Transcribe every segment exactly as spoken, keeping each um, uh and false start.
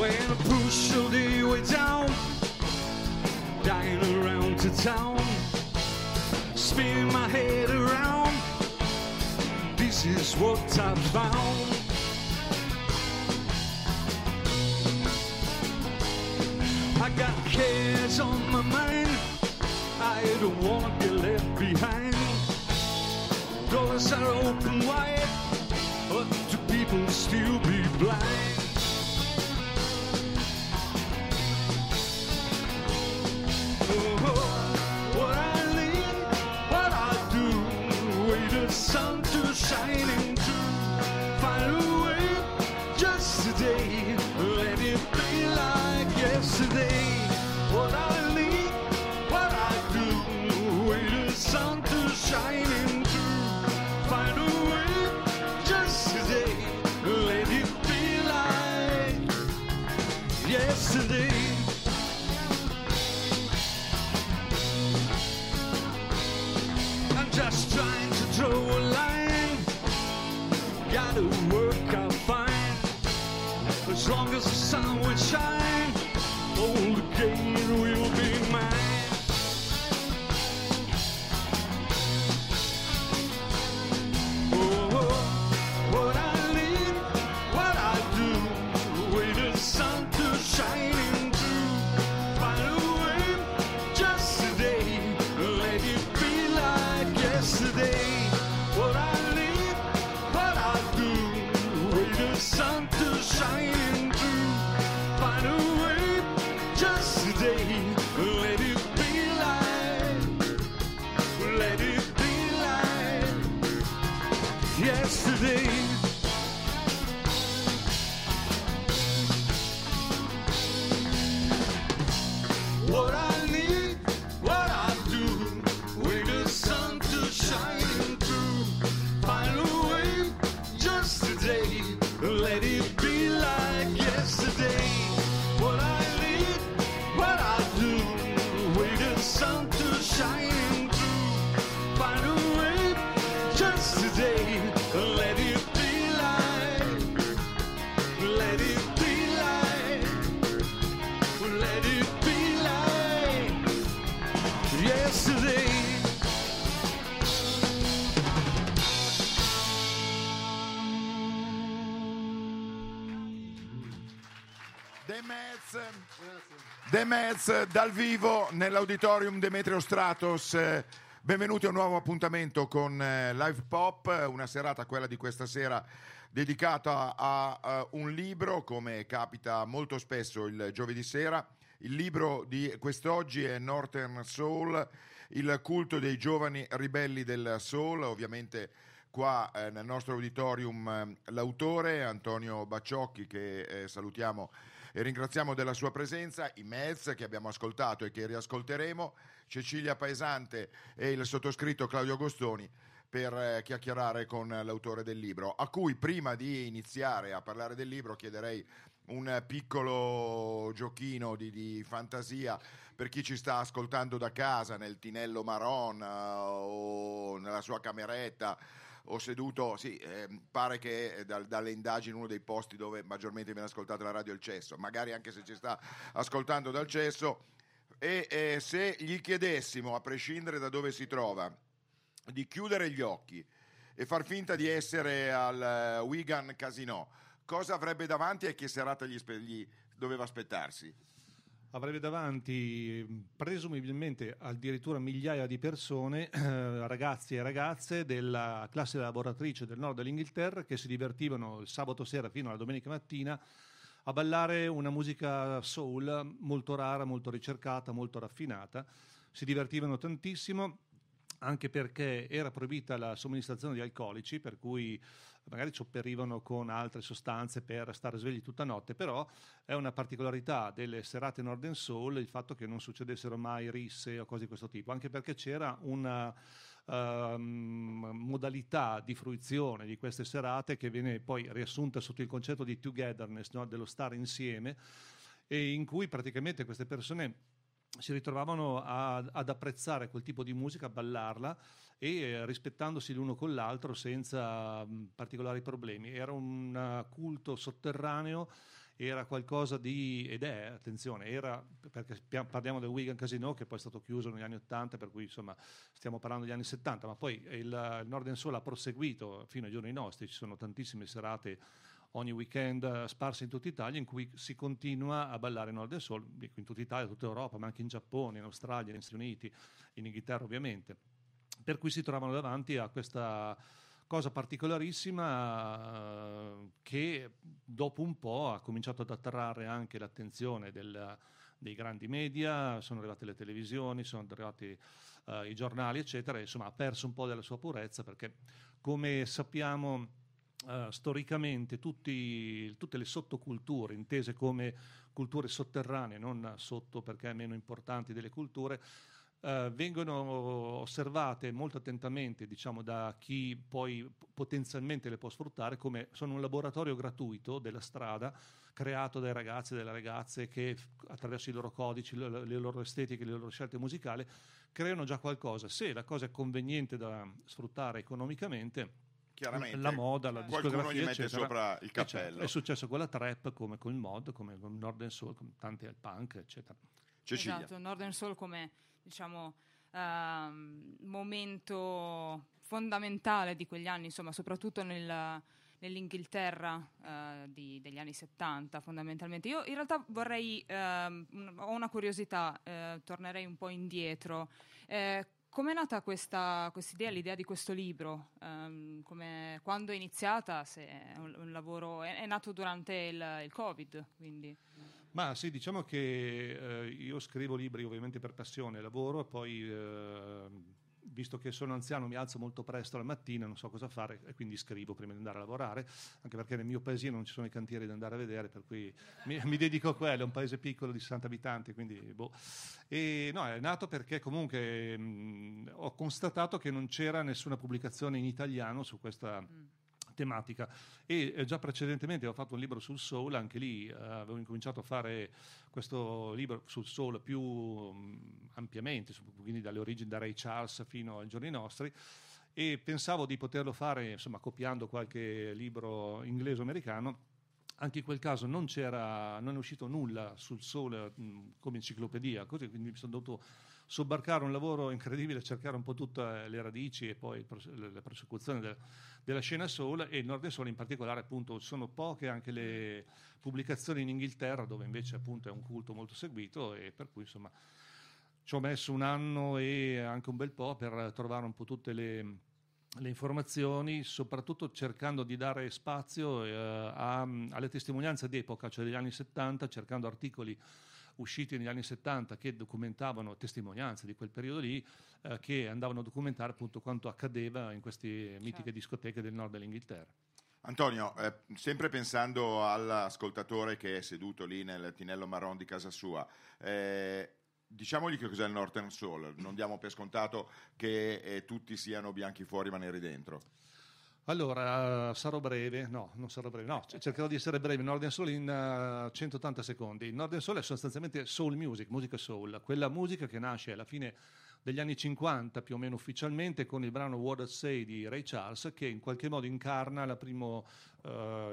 When I push all the way down, dying around the town, spinning my head around, this is what I found. I got cares on my mind, I don't wanna be left behind. Doors are open wide, but do people still be blind? What I need, what I do, wait the sun to shining through. Find a way, just today, let it be like yesterday. What I need, what I do, wait the sun to shining through. Find a way, just today, let it be like yesterday. Just trying to throw a line, gotta work out fine. As long as the sun will shine, all the gain will be mine. Oh, what I need, what I do, wait the sun to shining through. Find a way, just today, let it be like yesterday. What I need, what I do, wait the sun to shining through. Find a way, just today, let it be like, let it be like yesterday. What I need, what I do, wait the sun to shining through. Find a way, just today, let it be like yesterday. What I need, what I do, wait the sun to shining through. Find a way, just today, let it be like, let it be like, let it be like yesterday. The Mets, The Mets dal vivo nell'auditorium Demetrio Stratos. Benvenuti a un nuovo appuntamento con Live Pop, una serata, quella di questa sera, dedicata a, a un libro, come capita molto spesso il giovedì sera. Il libro di quest'oggi è Northern Soul, il culto dei giovani ribelli del soul. Ovviamente qua eh, nel nostro auditorium eh, l'autore Antonio Bacciocchi, che eh, salutiamo e ringraziamo della sua presenza, i Mets che abbiamo ascoltato e che riascolteremo, Cecilia Paesante e il sottoscritto Claudio Agostoni, per eh, chiacchierare con l'autore del libro, a cui prima di iniziare a parlare del libro chiederei un piccolo giochino di, di fantasia per chi ci sta ascoltando da casa, nel tinello Maron uh, o nella sua cameretta o seduto, sì, eh, pare che dal, dalle indagini uno dei posti dove maggiormente viene ascoltata la radio è il cesso, magari anche se ci sta ascoltando dal cesso, e eh, se gli chiedessimo, a prescindere da dove si trova, di chiudere gli occhi e far finta di essere al uh, Wigan Casino, cosa avrebbe davanti e che serata gli, spe- gli doveva aspettarsi? Avrebbe davanti presumibilmente addirittura migliaia di persone, eh, ragazzi e ragazze della classe lavoratrice del nord dell'Inghilterra, che si divertivano il sabato sera fino alla domenica mattina a ballare una musica soul molto rara, molto ricercata, molto raffinata. Si divertivano tantissimo, anche perché era proibita la somministrazione di alcolici, per cui magari ci opperivano con altre sostanze per stare svegli tutta notte, però è una particolarità delle serate Northern Soul il fatto che non succedessero mai risse o cose di questo tipo, anche perché c'era una uh, modalità di fruizione di queste serate che viene poi riassunta sotto il concetto di togetherness, no? Dello stare insieme, e in cui praticamente queste persone si ritrovavano a, ad apprezzare quel tipo di musica, a ballarla e eh, rispettandosi l'uno con l'altro senza mh, particolari problemi. Era un uh, culto sotterraneo era qualcosa di, ed è, attenzione, era, perché parliamo del Wigan Casino che poi è stato chiuso negli anni ottanta, per cui insomma stiamo parlando degli anni settanta, ma poi il, il Northern Soul ha proseguito fino ai giorni nostri, ci sono tantissime serate ogni weekend sparse in tutta Italia in cui si continua a ballare Northern Soul, in tutta Italia, tutta Europa, ma anche in Giappone, in Australia, negli Stati Uniti, in Inghilterra ovviamente, per cui si trovano davanti a questa cosa particolarissima eh, che dopo un po' ha cominciato ad attrarre anche l'attenzione del, dei grandi media, sono arrivate le televisioni, sono arrivati eh, i giornali eccetera, e insomma ha perso un po' della sua purezza, perché come sappiamo Uh, storicamente tutti, tutte le sottoculture, intese come culture sotterranee, non sotto perché meno importanti delle culture, uh, vengono osservate molto attentamente, diciamo, da chi poi potenzialmente le può sfruttare, come sono un laboratorio gratuito della strada creato dai ragazzi e dalle ragazze che attraverso i loro codici, le, le loro estetiche, le loro scelte musicali creano già qualcosa. Se la cosa è conveniente da sfruttare economicamente, chiaramente la moda, la discografia, qualcuno gli mette eccetera, sopra il cappello. Certo, è successo con la trap, come con il mod, come con il Northern Soul, come tanti al punk, eccetera. Cecilia. Esatto, Northern Soul come, diciamo, uh, momento fondamentale di quegli anni, insomma, soprattutto nel, nell'Inghilterra uh, di, degli anni settanta, fondamentalmente. Io in realtà vorrei, uh, un, ho una curiosità, uh, tornerei un po' indietro. Uh, Com'è nata questa idea, l'idea di questo libro? Um, come, quando è iniziata? Se è un, un lavoro è, è nato durante il, il Covid, quindi. Ma sì, diciamo che eh, io scrivo libri ovviamente per passione, lavoro e poi eh, visto che sono anziano mi alzo molto presto la mattina, non so cosa fare e quindi scrivo prima di andare a lavorare, anche perché nel mio paesino non ci sono i cantieri da andare a vedere, per cui mi, mi dedico a quello, è un paese piccolo di sessanta abitanti, quindi boh. E no, è nato perché comunque mh, ho constatato che non c'era nessuna pubblicazione in italiano su questa mm. tematica, e eh, già precedentemente avevo fatto un libro sul soul, anche lì eh, avevo incominciato a fare questo libro sul soul più mh, ampiamente, quindi dalle origini, da Ray Charles fino ai giorni nostri, e pensavo di poterlo fare insomma copiando qualche libro inglese o americano. Anche in quel caso non c'era, non è uscito nulla sul soul mh, come enciclopedia, così, quindi mi sono dovuto sobbarcare un lavoro incredibile, cercare un po' tutte le radici e poi la prosecuzione del, della scena soul, e il Northern Soul in particolare. Appunto sono poche anche le pubblicazioni in Inghilterra, dove invece appunto è un culto molto seguito, e per cui insomma ci ho messo un anno e anche un bel po' per trovare un po' tutte le le informazioni, soprattutto cercando di dare spazio eh, a, alle testimonianze d'epoca, cioè degli anni settanta, cercando articoli usciti negli anni settanta che documentavano testimonianze di quel periodo lì, eh, che andavano a documentare appunto quanto accadeva in queste mitiche certo. discoteche del nord dell'Inghilterra. Antonio, eh, sempre pensando all'ascoltatore che è seduto lì nel tinello marron di casa sua, eh, diciamogli che cos'è il Northern Soul, non diamo per scontato che eh, tutti siano bianchi fuori ma neri dentro. Allora, sarò breve, no, non sarò breve, no, cercherò di essere breve. Northern Soul in uh, centottanta secondi. Il Northern Soul è sostanzialmente soul music, musica soul, quella musica che nasce alla fine degli anni cinquanta più o meno ufficialmente con il brano What I Say di Ray Charles, che in qualche modo incarna la primo, uh,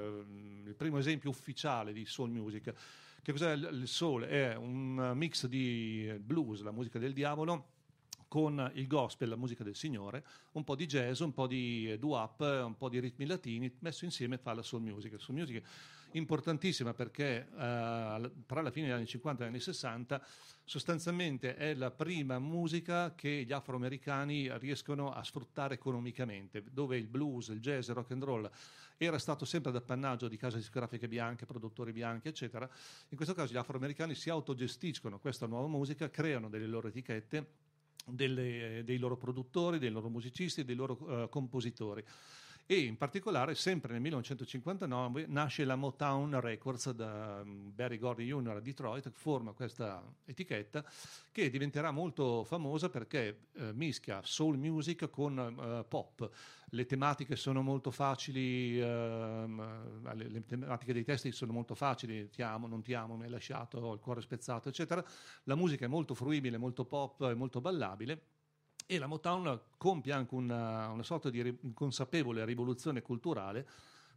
il primo esempio ufficiale di soul music. Che cos'è il soul? È un mix di blues, la musica del diavolo, con il gospel, la musica del Signore, un po' di jazz, un po' di doo-wop, un po' di ritmi latini, messo insieme fa la soul music. La soul music importantissima perché eh, tra la fine degli anni cinquanta e gli anni sessanta sostanzialmente è la prima musica che gli afroamericani riescono a sfruttare economicamente, dove il blues, il jazz, il rock and roll era stato sempre d'appannaggio di case discografiche bianche, produttori bianchi, eccetera. In questo caso gli afroamericani si autogestiscono questa nuova musica, creano delle loro etichette, delle, dei loro produttori, dei loro musicisti, dei loro uh, compositori. E in particolare sempre nel millenovecentocinquantanove nasce la Motown Records da Berry Gordy junior a Detroit, forma questa etichetta che diventerà molto famosa perché eh, mischia soul music con eh, pop. Le tematiche sono molto facili, eh, le, le tematiche dei testi sono molto facili, ti amo, non ti amo, mi hai lasciato, ho il cuore spezzato, eccetera. La musica è molto fruibile, molto pop e molto ballabile. E la Motown compie anche una, una sorta di inconsapevole rivoluzione culturale,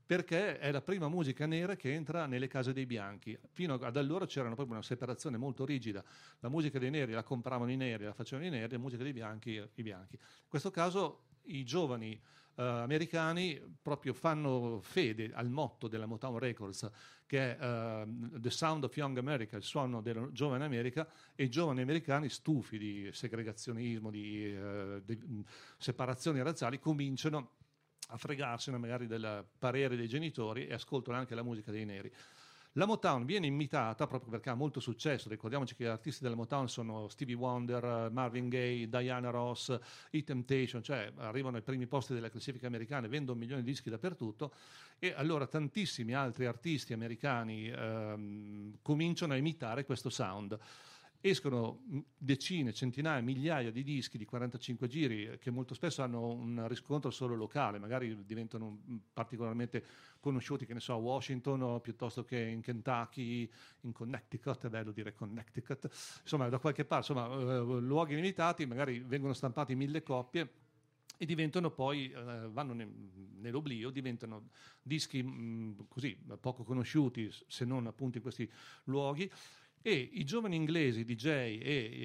perché è la prima musica nera che entra nelle case dei bianchi. Fino ad allora c'era proprio una separazione molto rigida, la musica dei neri la compravano i neri, la facevano i neri, la musica dei bianchi i bianchi. In questo caso i giovani Uh, americani proprio fanno fede al motto della Motown Records, che è uh, The Sound of Young America, il suono della giovane America, e i giovani americani, stufi di segregazionismo, di, uh, di separazioni razziali, cominciano a fregarsene magari del parere dei genitori e ascoltano anche la musica dei neri. La Motown viene imitata proprio perché ha molto successo. Ricordiamoci che gli artisti della Motown sono Stevie Wonder, Marvin Gaye, Diana Ross, i Temptation, cioè arrivano ai primi posti delle classifiche americane, vendono milioni di dischi dappertutto, e allora tantissimi altri artisti americani ehm, cominciano a imitare questo sound. Escono decine, centinaia, migliaia di dischi di quarantacinque giri che molto spesso hanno un riscontro solo locale, magari diventano particolarmente conosciuti, che ne so, a Washington o piuttosto che in Kentucky, in Connecticut, è bello dire Connecticut, insomma da qualche parte, insomma eh, luoghi limitati, magari vengono stampati mille copie e diventano poi, eh, vanno ne, nell'oblio, diventano dischi mh, così poco conosciuti, se non appunto in questi luoghi. E i giovani inglesi, D J e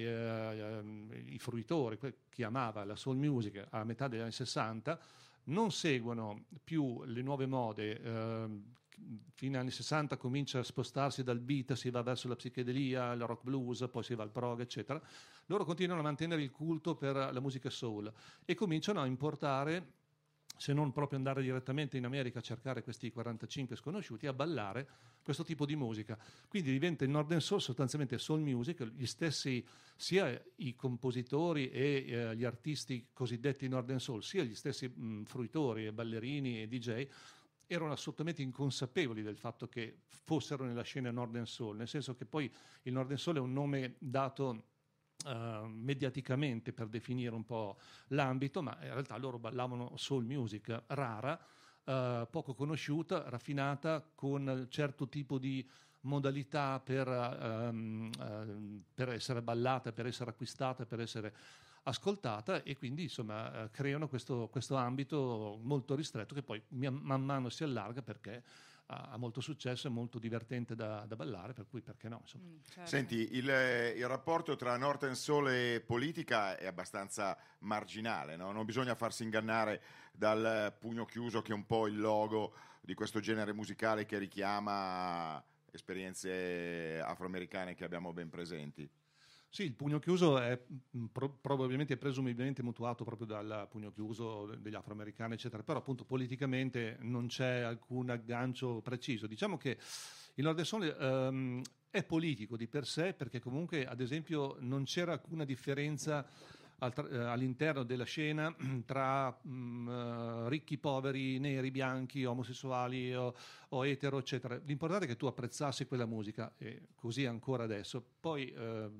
eh, i fruitori, chi amava la soul music a metà degli anni sessanta, non seguono più le nuove mode. Eh, fino agli anni sessanta comincia a spostarsi dal beat, si va verso la psichedelia, il rock blues, poi si va al prog, eccetera. Loro continuano a mantenere il culto per la musica soul e cominciano a importare, se non proprio andare direttamente in America a cercare questi quarantacinque sconosciuti, a ballare questo tipo di musica. Quindi diventa il Northern Soul sostanzialmente soul music, gli stessi, sia i compositori e eh, gli artisti cosiddetti Northern Soul, sia gli stessi mh, fruitori e ballerini e D J, erano assolutamente inconsapevoli del fatto che fossero nella scena Northern Soul, nel senso che poi il Northern Soul è un nome dato Uh, mediaticamente per definire un po' l'ambito, ma in realtà loro ballavano soul music rara, uh, poco conosciuta, raffinata, con un certo tipo di modalità per, um, uh, per essere ballata, per essere acquistata, per essere ascoltata, e quindi insomma uh, creano questo, questo ambito molto ristretto che poi man mano si allarga perché ha molto successo, è molto divertente da, da ballare, per cui perché no, insomma. Mm, certo. Senti, il, il rapporto tra Northern Soul e politica è abbastanza marginale, no? Non bisogna farsi ingannare dal pugno chiuso che è un po' il logo di questo genere musicale che richiama esperienze afroamericane che abbiamo ben presenti. Sì, il pugno chiuso è pro- probabilmente, presumibilmente mutuato proprio dal pugno chiuso degli afroamericani, eccetera, però appunto politicamente non c'è alcun aggancio preciso. Diciamo che il Northern Soul um, è politico di per sé, perché comunque, ad esempio, non c'era alcuna differenza all'interno della scena tra um, ricchi, poveri, neri, bianchi, omosessuali o, o etero, eccetera. L'importante è che tu apprezzassi quella musica, e così ancora adesso. Poi uh,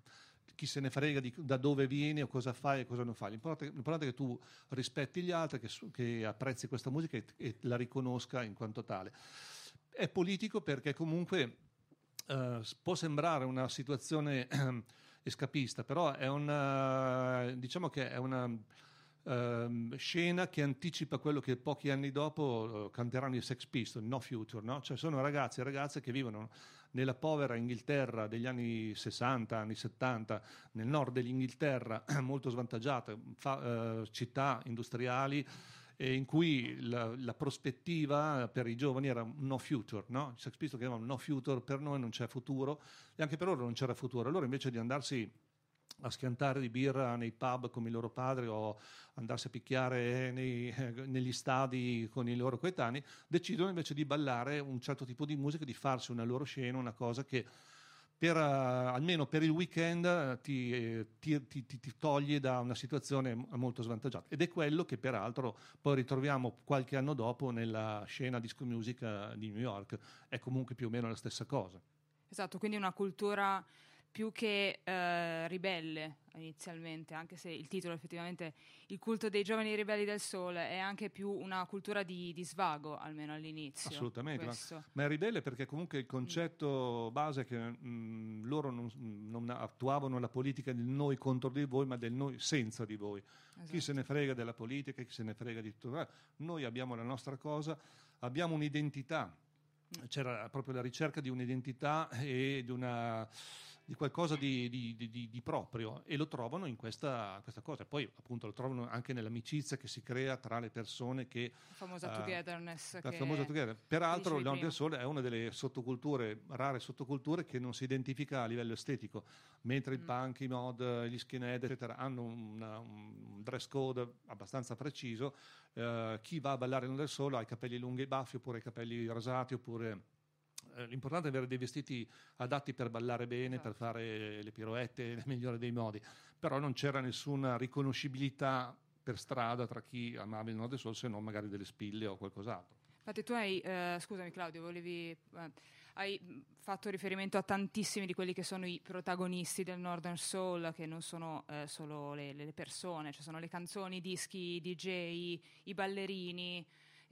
chi se ne frega di da dove vieni o cosa fai e cosa non fai. L'importante, l'importante è che tu rispetti gli altri, che, che apprezzi questa musica e, e la riconosca in quanto tale. È politico perché comunque uh, può sembrare una situazione escapista, però è una, diciamo che è una uh, scena che anticipa quello che pochi anni dopo uh, canteranno i Sex Pistols, No Future, no? Cioè sono ragazzi e ragazze che vivono nella povera Inghilterra degli anni sessanta, anni settanta, nel nord dell'Inghilterra, molto svantaggiata, fa, uh, città industriali, e in cui la, la prospettiva per i giovani era un no future, no? I Sex Pistols che avevano no future, per noi non c'è futuro, e anche per loro non c'era futuro. Allora, invece di andarsi a schiantare di birra nei pub come i loro padri o andarsi a picchiare nei, eh, negli stadi con i loro coetanei, decidono invece di ballare un certo tipo di musica, di farsi una loro scena, una cosa che per, uh, almeno per il weekend uh, ti, eh, ti, ti, ti, ti toglie da una situazione molto svantaggiata, ed è quello che peraltro poi ritroviamo qualche anno dopo nella scena disco music di New York. È comunque più o meno la stessa cosa. Esatto, quindi una cultura più che eh, ribelle inizialmente, anche se il titolo effettivamente Il culto dei giovani ribelli del Soul è anche più una cultura di, di svago, almeno all'inizio. Assolutamente, ma, ma è ribelle perché comunque il concetto mm. base è che mh, loro non, non attuavano la politica del noi contro di voi, ma del noi senza di voi. Esatto. Chi se ne frega della politica, chi se ne frega di tutto. Noi abbiamo la nostra cosa, abbiamo un'identità. C'era proprio la ricerca di un'identità e di una di qualcosa di, di, di, di proprio, e lo trovano in questa, questa cosa. Poi appunto lo trovano anche nell'amicizia che si crea tra le persone, che la famosa uh, togetherness, la che famosa together. Peraltro il Nord del prima. Sole è una delle sottoculture, rare sottoculture, che non si identifica a livello estetico, mentre mm. il punk, i mod, gli skinhead eccetera hanno una, un dress code abbastanza preciso. Uh, chi va a ballare nel Nord del Sole ha i capelli lunghi e baffi, oppure i capelli rasati, oppure l'importante è avere dei vestiti adatti per ballare bene, esatto. per fare le piroette nel migliore dei modi, però non c'era nessuna riconoscibilità per strada tra chi amava il Nord del Sole, se non magari delle spille o qualcos'altro. Infatti tu hai, eh, scusami Claudio, volevi, eh, hai fatto riferimento a tantissimi di quelli che sono i protagonisti del Northern Soul, che non sono eh, solo le, le persone, ci sono le canzoni, i dischi, i D J, i ballerini.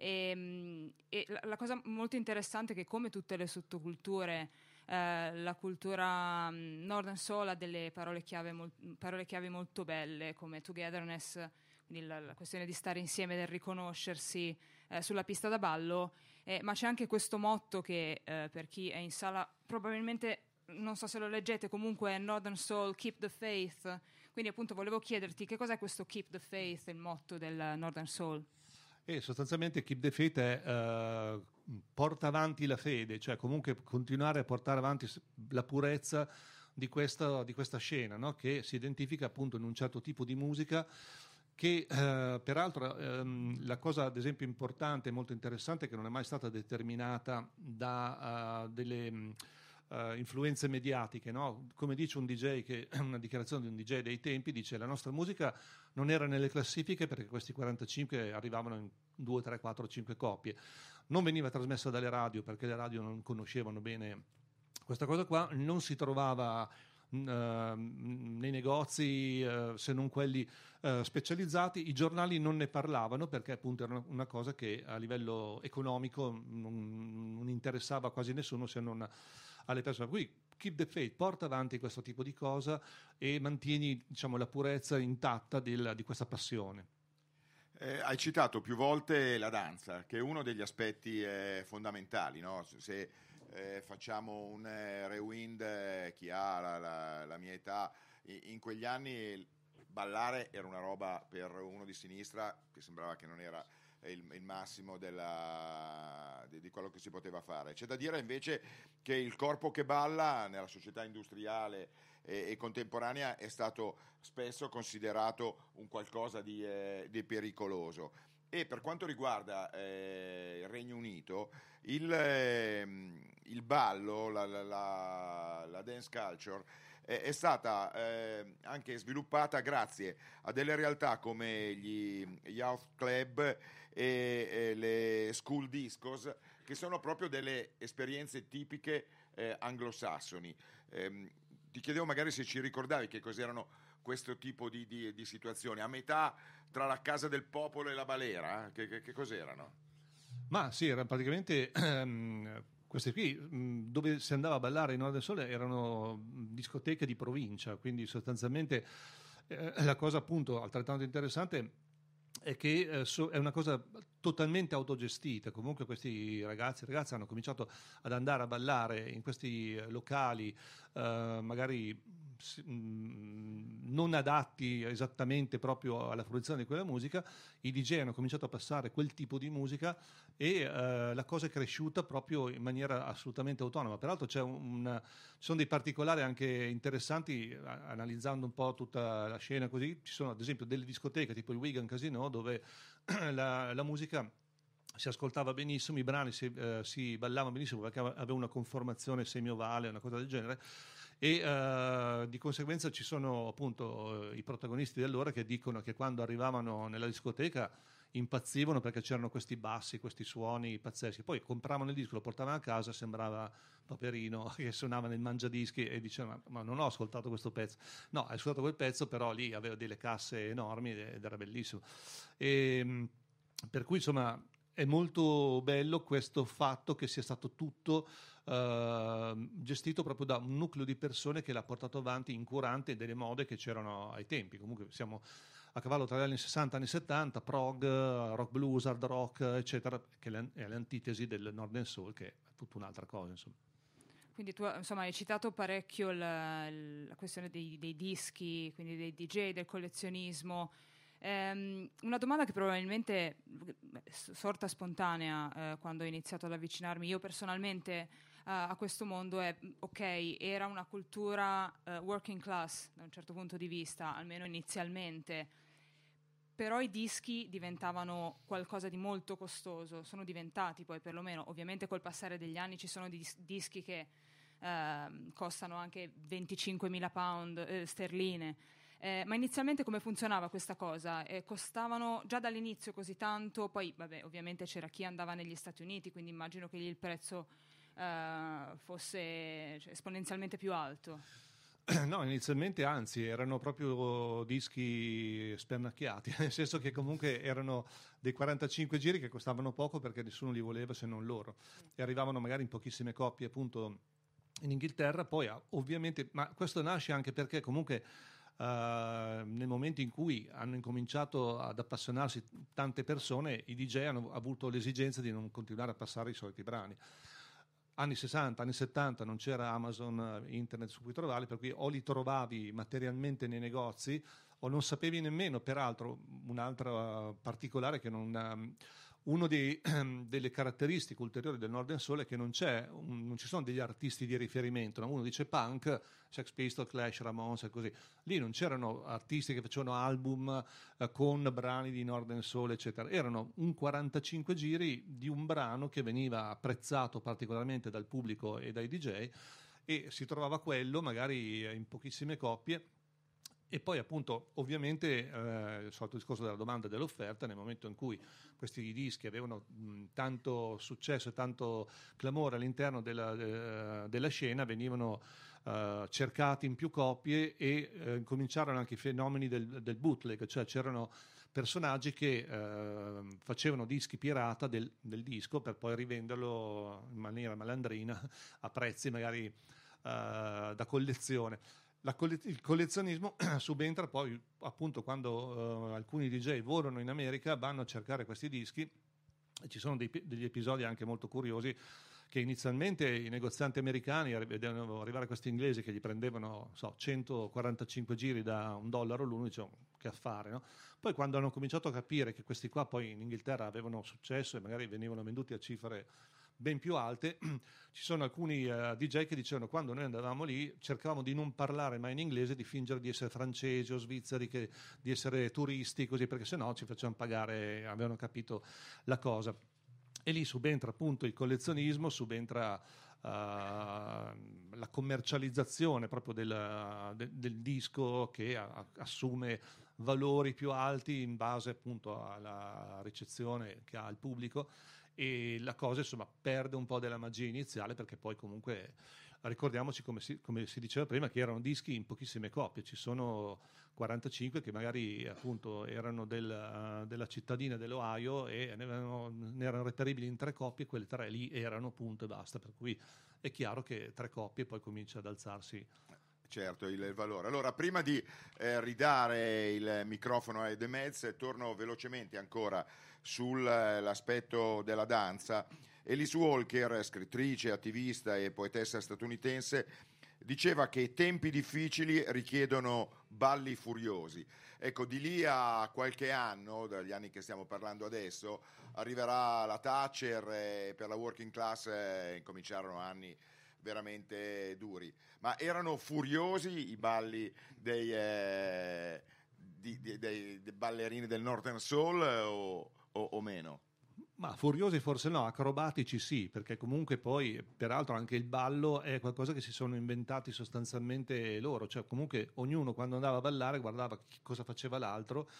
E, e la, la cosa molto interessante è che, come tutte le sottoculture, eh, la cultura um, Northern Soul ha delle parole chiave, mol, parole chiave molto belle, come togetherness, quindi la, la questione di stare insieme, del riconoscersi eh, sulla pista da ballo, eh, ma c'è anche questo motto che eh, per chi è in sala probabilmente, non so se lo leggete, comunque è Northern Soul, keep the faith. Quindi appunto volevo chiederti che cos'è questo keep the faith, il motto del Northern Soul. E sostanzialmente Keep the Faith è uh, porta avanti la fede, cioè comunque continuare a portare avanti la purezza di questa, di questa scena, no? Che si identifica appunto in un certo tipo di musica, che uh, peraltro um, la cosa ad esempio importante e molto interessante è che non è mai stata determinata da uh, delle um, uh, influenze mediatiche, no? Come dice un D J, che una dichiarazione di un D J dei tempi, dice: la nostra musica non era nelle classifiche perché questi quarantacinque arrivavano in due, tre, quattro, cinque coppie, non veniva trasmessa dalle radio perché le radio non conoscevano bene questa cosa qua, non si trovava uh, nei negozi uh, se non quelli uh, specializzati, i giornali non ne parlavano perché appunto era una, una cosa che a livello economico non, non interessava quasi nessuno, se non alle persone. Qui Keep the Faith, porta avanti questo tipo di cosa e mantieni, diciamo, la purezza intatta del, di questa passione. Eh, hai citato più volte la danza, che è uno degli aspetti eh, fondamentali, no? Se eh, facciamo un eh, rewind, eh, chi ha la, la, la mia età, in, in quegli anni ballare era una roba per uno di sinistra che sembrava che non era il, il massimo della, di, di quello che si poteva fare. C'è da dire invece che il corpo che balla nella società industriale e, e contemporanea è stato spesso considerato un qualcosa di, eh, di pericoloso. E per quanto riguarda eh, il Regno Unito, il, eh, il ballo, la, la, la, la dance culture eh, è stata eh, anche sviluppata grazie a delle realtà come gli youth club e, e le school discos, che sono proprio delle esperienze tipiche eh, anglosassoni. Eh, ti chiedevo magari se ci ricordavi che cos'erano questo tipo di, di, di situazioni, a metà tra la Casa del Popolo e la Balera, eh? che, che, che cos'erano? Ma sì, erano praticamente ehm, queste qui, mh, dove si andava a ballare in Nord del Sole, erano discoteche di provincia, quindi sostanzialmente eh, la cosa appunto altrettanto interessante è che eh, so, è una cosa totalmente autogestita. Comunque questi ragazzi e ragazze hanno cominciato ad andare a ballare in questi locali eh, magari non adatti esattamente proprio alla fruizione di quella musica. I D J hanno cominciato a passare quel tipo di musica e uh, la cosa è cresciuta proprio in maniera assolutamente autonoma. Peraltro c'è un, ci sono dei particolari anche interessanti, a, analizzando un po' tutta la scena così. Ci sono ad esempio delle discoteche tipo il Wigan Casino dove la, la musica si ascoltava benissimo, i brani si, eh, si ballavano benissimo perché aveva una conformazione semiovale, una cosa del genere, e uh, di conseguenza ci sono appunto uh, i protagonisti dell'ora che dicono che quando arrivavano nella discoteca impazzivano perché c'erano questi bassi, questi suoni pazzeschi. Poi compravano il disco, lo portavano a casa, sembrava Paperino che suonava nel mangiadischi e diceva: ma, ma non ho ascoltato questo pezzo. No, hai ascoltato quel pezzo, però lì aveva delle casse enormi ed era bellissimo. E, per cui insomma è molto bello questo fatto che sia stato tutto Uh, gestito proprio da un nucleo di persone che l'ha portato avanti incurante delle mode che c'erano ai tempi. Comunque siamo a cavallo tra gli anni sessanta e anni settanta, prog, rock blues, hard rock, eccetera, che è l'antitesi del Northern Soul, che è tutta un'altra cosa, insomma. Quindi tu insomma hai citato parecchio la, la questione dei, dei dischi, quindi dei D J, del collezionismo. Um, una domanda che probabilmente è sorta spontanea eh, quando ho iniziato ad avvicinarmi io personalmente uh, a questo mondo è: ok, era una cultura uh, working class da un certo punto di vista, almeno inizialmente, però i dischi diventavano qualcosa di molto costoso, sono diventati poi perlomeno, ovviamente col passare degli anni ci sono dis- dischi che uh, costano anche venticinquemila pound eh, sterline. Eh, ma inizialmente come funzionava questa cosa? Eh, costavano già dall'inizio così tanto, poi vabbè, ovviamente c'era chi andava negli Stati Uniti, quindi immagino che lì il prezzo eh, fosse cioè, esponenzialmente più alto. No, inizialmente anzi erano proprio dischi spernacchiati, nel senso che comunque erano dei quarantacinque giri che costavano poco perché nessuno li voleva se non loro, e arrivavano magari in pochissime coppie appunto in Inghilterra. Poi ovviamente, ma questo nasce anche perché comunque Uh, nel momento in cui hanno incominciato ad appassionarsi tante persone, i D J hanno avuto l'esigenza di non continuare a passare i soliti brani. Anni sessanta, anni settanta non c'era Amazon, internet su cui trovarli, per cui o li trovavi materialmente nei negozi o non sapevi nemmeno. Peraltro un altro particolare che non... Uno dei, delle caratteristiche ulteriori del Northern Soul è che non c'è un, non ci sono degli artisti di riferimento, no? Uno dice punk, Sex Pistols, Clash, Ramones e così. Lì non c'erano artisti che facevano album eh, con brani di Northern Soul eccetera, erano un quarantacinque giri di un brano che veniva apprezzato particolarmente dal pubblico e dai D J, e si trovava quello magari in pochissime coppie. E poi appunto ovviamente eh, il solito discorso della domanda e dell'offerta, nel momento in cui questi dischi avevano mh, tanto successo e tanto clamore all'interno della, de, della scena, venivano eh, cercati in più coppie e eh, cominciarono anche i fenomeni del, del bootleg, cioè c'erano personaggi che eh, facevano dischi pirata del, del disco per poi rivenderlo in maniera malandrina a prezzi magari eh, da collezione. La coll- il collezionismo subentra poi appunto quando uh, alcuni D J volano in America, vanno a cercare questi dischi, e ci sono dei, degli episodi anche molto curiosi, che inizialmente i negozianti americani vedevano arrivare questi inglesi che gli prendevano so, centoquarantacinque giri da un dollaro l'uno, dicevano che affare, no? Poi quando hanno cominciato a capire che questi qua poi in Inghilterra avevano successo e magari venivano venduti a cifre ben più alte, ci sono alcuni uh, D J che dicevano: quando noi andavamo lì cercavamo di non parlare mai in inglese, di fingere di essere francesi o svizzeri, che, di essere turisti, così, perché sennò ci facevano pagare, avevano capito la cosa. E lì subentra appunto il collezionismo, subentra uh, la commercializzazione proprio del, del, del disco, che a, assume valori più alti in base appunto alla ricezione che ha il pubblico, e la cosa insomma perde un po' della magia iniziale, perché poi comunque ricordiamoci, come si, come si diceva prima, che erano dischi in pochissime coppie. Ci sono quarantacinque che magari appunto erano del, della cittadina dell'Ohio e ne erano, ne erano reperibili in tre coppie, quelle tre lì erano punto e basta, per cui è chiaro che tre coppie poi comincia ad alzarsi certo il, il valore. Allora, prima di eh, ridare il microfono ai The Meds, torno velocemente ancora sull'aspetto della danza. Alice Walker, scrittrice, attivista e poetessa statunitense, diceva che tempi difficili richiedono balli furiosi. Ecco, di lì a qualche anno, dagli anni che stiamo parlando adesso, arriverà la Thatcher e per la working class eh, incominciarono anni veramente duri. Ma erano furiosi i balli dei, eh, di, di, dei, dei ballerini del Northern Soul o, o, o meno? Ma furiosi forse no, acrobatici sì, perché comunque poi peraltro anche il ballo è qualcosa che si sono inventati sostanzialmente loro, cioè comunque ognuno quando andava a ballare guardava cosa faceva l'altro,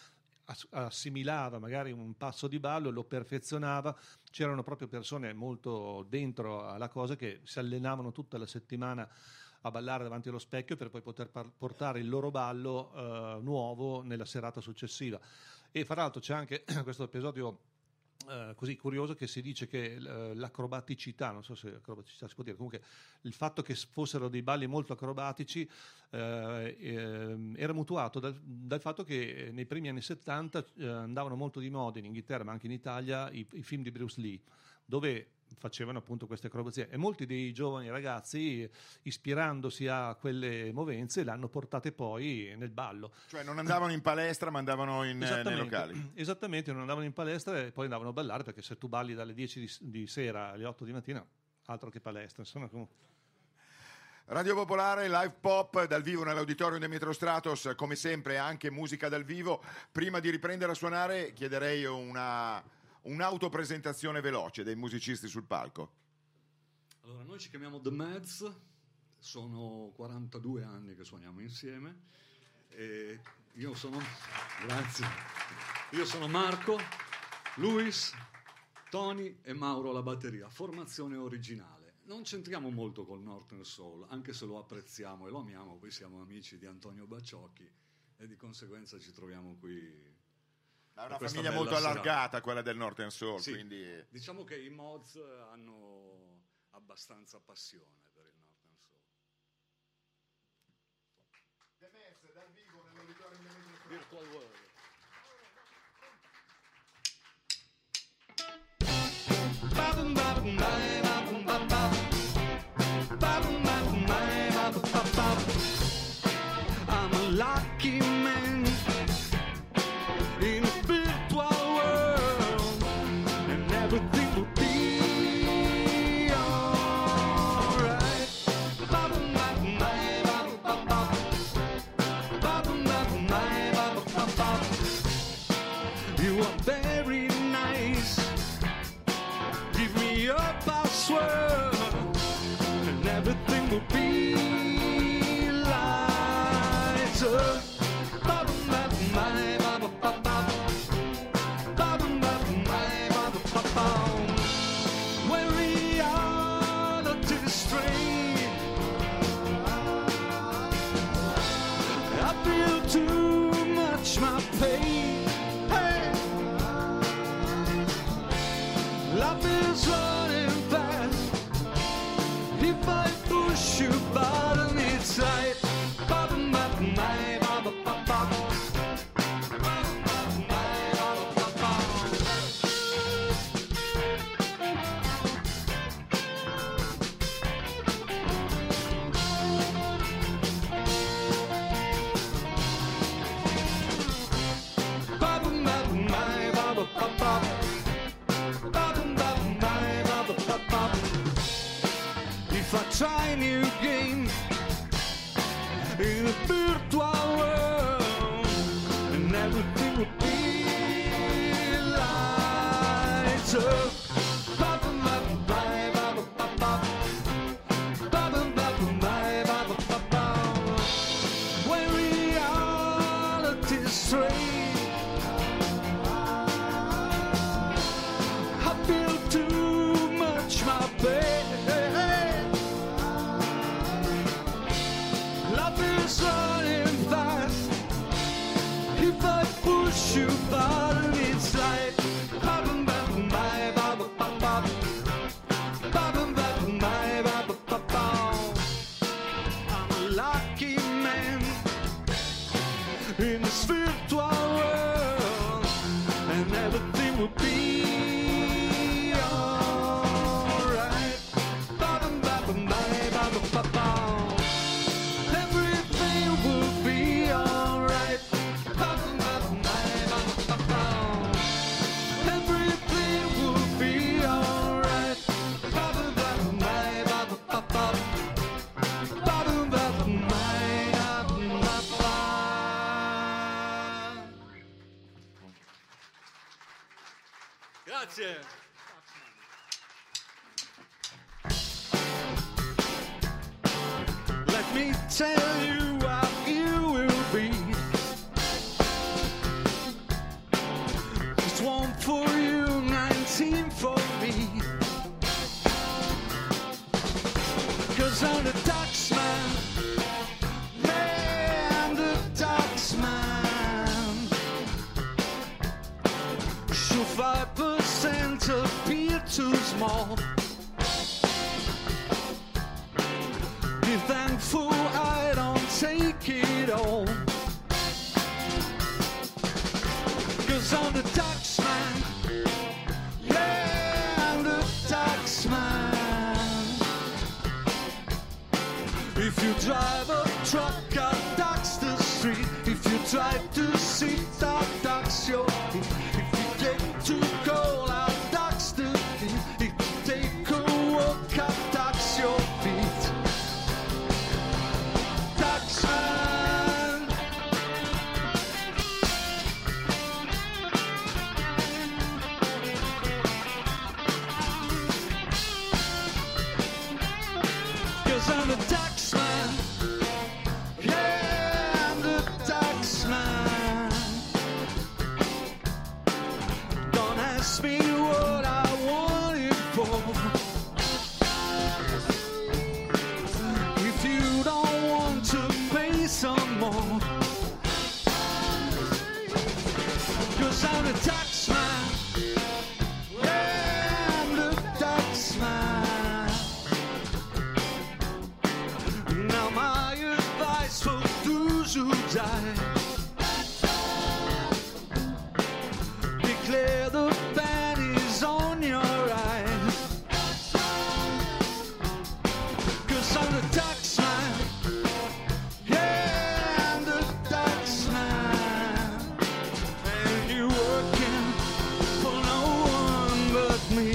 assimilava magari un passo di ballo, lo perfezionava. C'erano proprio persone molto dentro alla cosa che si allenavano tutta la settimana a ballare davanti allo specchio per poi poter par- portare il loro ballo eh, nuovo nella serata successiva. E fra l'altro c'è anche questo episodio eh, così curioso che si dice che eh, l'acrobaticità, non so se acrobaticità si può dire, comunque il fatto che fossero dei balli molto acrobatici eh, eh, era mutuato dal, dal fatto che nei primi anni settanta eh, andavano molto di moda in Inghilterra ma anche in Italia i, i film di Bruce Lee, dove facevano appunto queste acrobazie, e molti dei giovani ragazzi, ispirandosi a quelle movenze, le hanno portate poi nel ballo. Cioè non andavano in palestra ma andavano in, eh, nei locali. Esattamente, non andavano in palestra e poi andavano a ballare, perché se tu balli dalle dieci di, di sera alle otto di mattina, altro che palestra, insomma. Comunque. Radio Popolare, live pop dal vivo nell'auditorium Demetrio Stratos, come sempre anche musica dal vivo. Prima di riprendere a suonare chiederei una un'autopresentazione veloce dei musicisti sul palco. Allora, noi ci chiamiamo The Mads, sono quarantadue anni che suoniamo insieme e io sono grazie io sono Marco, Luis, Tony e Mauro alla batteria, formazione originale. Non c'entriamo molto col Northern Soul, anche se lo apprezziamo e lo amiamo, poi siamo amici di Antonio Bacciocchi e di conseguenza ci troviamo qui. È una famiglia molto allargata, quella del Northern Soul, sì, quindi... diciamo che i Mods hanno abbastanza passione per il Northern Soul. The Mess dal vivo nell'auditorium di Virtual World. I'm a lucky man in a virtual world, and everything will be alright. You are very nice. Give me your password, and everything will be lighter. When reality strains, I feel too much my pain. Hey, life is running fast. If I push you button, it's right. If I try a new game in a virtual world, and everything will be lighter. When reality is strange, I feel too much my pain. Love is running fast. If I push you button, it's like bottom bottom my bottom bottom bottom bottom my bottom bottom. I'm a lucky man in this virtual world, and everything will be alright. Bottom bottom my bottom bottom. Everything will be alright. Bottom bottom my bottom bottom. Everything will be alright. Bottom bottom my bottom bottom. Bottom bottom my bottom bottom. Grazie. Let me tell you how you will be for you, nineteen for me. 'Cause I'm the taxman, man, the taxman. Sure, five percent appear too small. Be thankful I don't take it all. 'Cause I'm the taxman, yeah, I'm the taxman. If you drive a truck, I'll tax the street. If you try to sit, I'll tax your feet. If you get too cold, I'll tax the heat. If you take a walk, I'll tax your feet. Taxman. 'Cause I'm the taxman, yeah, I'm the taxman. Don't ask me what I want it for. If you don't want to pay some more. 'Cause I'm the taxman, yeah, I'm the taxman. Now my advice for those who die: declare the panties on your eyes. 'Cause I'm the taxman, yeah, I'm the taxman. And you're working for no one but me.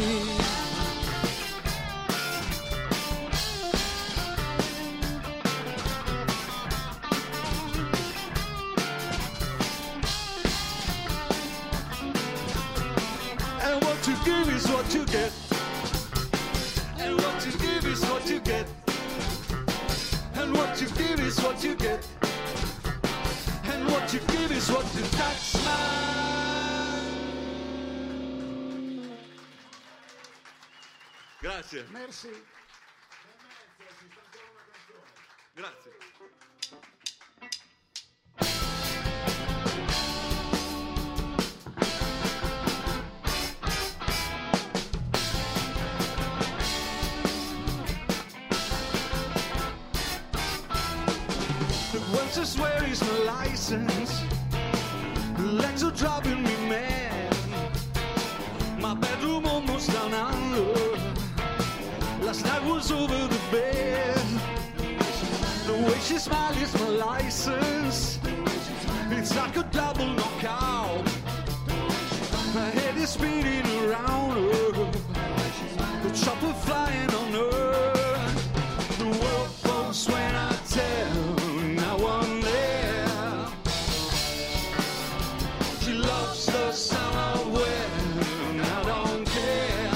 And what you give is what you get. And what you give is what you get. And what you give is what you get. And what you give is what you taxman. Grazie. Merci. Grazie. Once I swear is my license. The legs are driving me mad. My bedroom almost down under. Last night was over the bed. The way she smiles is my license. It's like a double knockout. My head is spinning around her. The chopper flying on her. The world falls when I tell. Now I'm there. She loves the sound of when I don't care.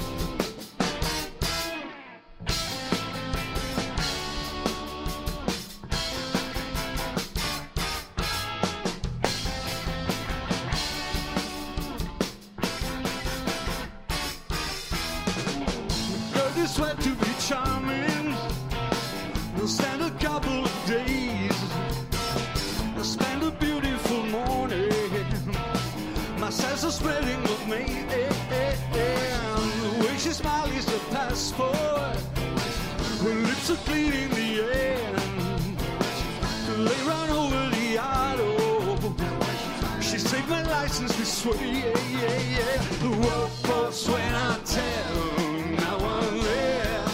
Girl, you swear to be charming. We'll stand a couple of days. I'll spend a beautiful morning. My sense of spreading with me. Eh, eh, eh. The way she smiles is a passport. Her lips are clean in the air. They run over the auto. She saved my license this way. Yeah, yeah, yeah. The world falls when I tell. Now I'm there.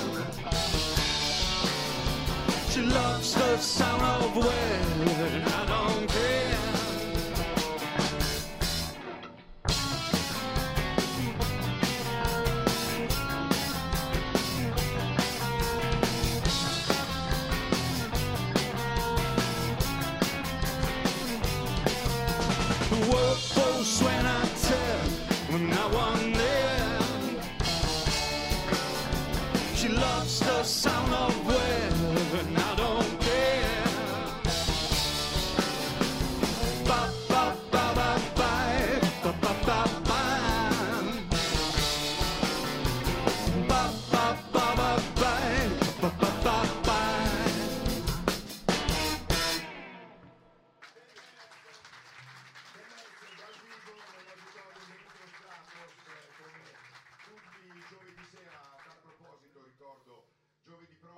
She loves the sound of when I don't care. The world falls when I tell. Now I'm there. She loves the sound of when I don't care. Ba ba ba ba ba ba ba ba ba.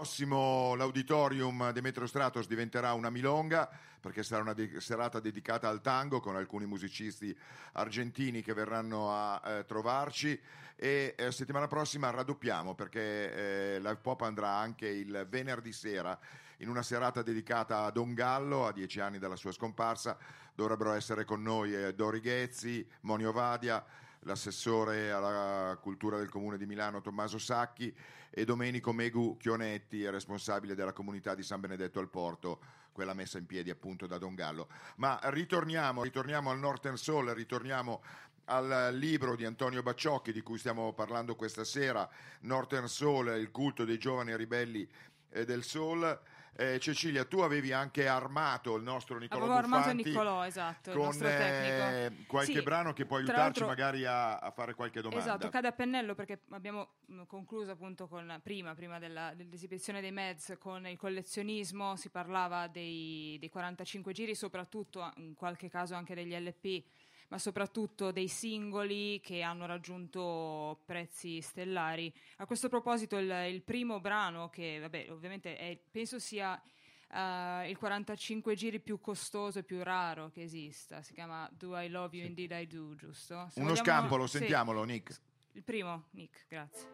Prossimo l'Auditorium Demetrio Stratos diventerà una milonga, perché sarà una de- serata dedicata al tango con alcuni musicisti argentini che verranno a eh, trovarci, e eh, settimana prossima raddoppiamo, perché eh, Live Pop andrà anche il venerdì sera in una serata dedicata a Don Gallo, a dieci anni dalla sua scomparsa. Dovrebbero essere con noi eh, Dori Ghezzi, Monio Vadia, l'assessore alla cultura del Comune di Milano Tommaso Sacchi e Domenico Megu Chionetti, responsabile della comunità di San Benedetto al Porto, quella messa in piedi appunto da Don Gallo. Ma ritorniamo, ritorniamo al Northern Soul, ritorniamo al libro di Antonio Bacciocchi di cui stiamo parlando questa sera, Northern Soul, il culto dei giovani ribelli eh, del soul. Eh, Cecilia, tu avevi anche armato il nostro Nicolò Avevo armato Buffanti Nicolò, esatto, il con nostro tecnico. eh, qualche Sì, brano che può tra aiutarci l'altro- magari a, a fare qualche domanda. Esatto, cade a pennello perché abbiamo mh, concluso appunto con prima, prima della, dell'esibizione dei Meds con il collezionismo, si parlava dei, dei quarantacinque giri, soprattutto in qualche caso anche degli L P, ma soprattutto dei singoli che hanno raggiunto prezzi stellari. A questo proposito il, il primo brano, che vabbè ovviamente è, penso sia Uh, il quarantacinque giri più costoso e più raro che esista, si chiama Do I Love You Indeed I Do, giusto? Se Uno vogliamo- scampolo, sì. sentiamolo Nick. Il primo, Nick, grazie.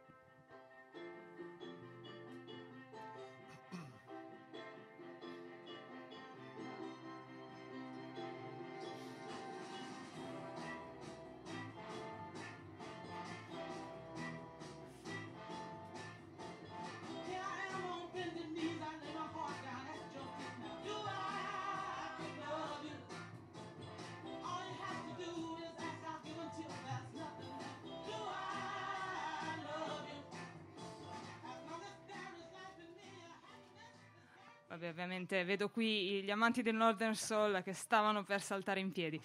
Here I am on bended knees, I lay my heart down at your feet now. Do I love you? All you have to do is ask, I'll give until there's nothing left. Do I love you? As long as there is life in me, your happiness. Vabbè, ovviamente vedo qui gli amanti del Northern Soul che stavano per saltare in piedi.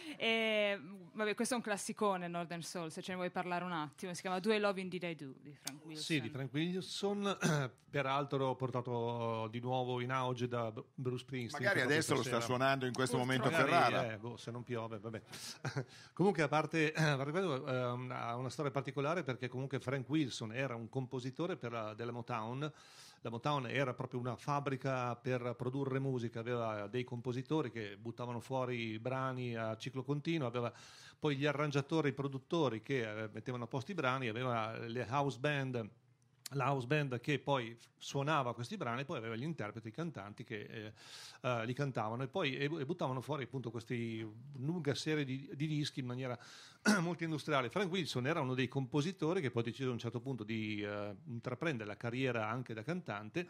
E, vabbè, questo è un classicone, Northern Soul, se ce ne vuoi parlare un attimo. Si chiama Do I Love You Indeed I Do di Frank Wilson. Sì, di Frank Wilson, peraltro portato di nuovo in auge da B- Bruce Springsteen. Magari proprio adesso lo sta stasera. suonando in questo momento a Magari, Ferrara. eh, boh, se non piove, vabbè. Comunque, a parte, a parte quello, eh, ha una storia particolare, perché comunque Frank Wilson era un compositore per la- della Motown. La Motown era proprio una fabbrica per produrre musica, aveva dei compositori che buttavano fuori brani a ciclo continuo, aveva poi gli arrangiatori, i produttori che eh, mettevano a posto i brani, aveva le house band, la house band che poi suonava questi brani, poi aveva gli interpreti, i cantanti che eh, eh, li cantavano, e poi e, e buttavano fuori appunto questi lunga serie di, di dischi in maniera molto industriale. Frank Wilson era uno dei compositori che poi decise a un certo punto di eh, intraprendere la carriera anche da cantante,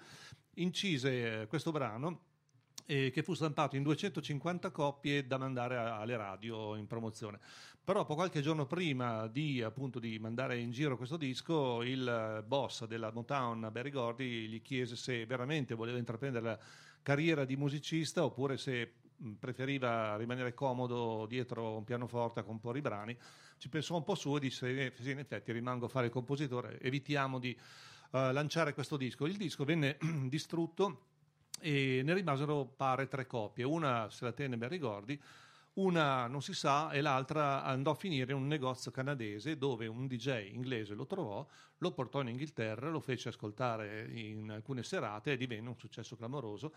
incise eh, questo brano eh, che fu stampato in duecentocinquanta copie da mandare a- alle radio in promozione. Però po- qualche giorno prima di, appunto, di mandare in giro questo disco, il eh, boss della Motown, Berry Gordy, gli chiese se veramente voleva intraprendere la carriera di musicista oppure se mh, preferiva rimanere comodo dietro un pianoforte a comporre i brani. Ci pensò un po' su e disse: eh, sì, in effetti rimango a fare il compositore, evitiamo di eh, lanciare questo disco. Il disco venne distrutto e ne rimasero pare tre copie, una se la tenne Berry Gordy, una non si sa, e l'altra andò a finire in un negozio canadese dove un D J inglese lo trovò, lo portò in Inghilterra, lo fece ascoltare in alcune serate e divenne un successo clamoroso,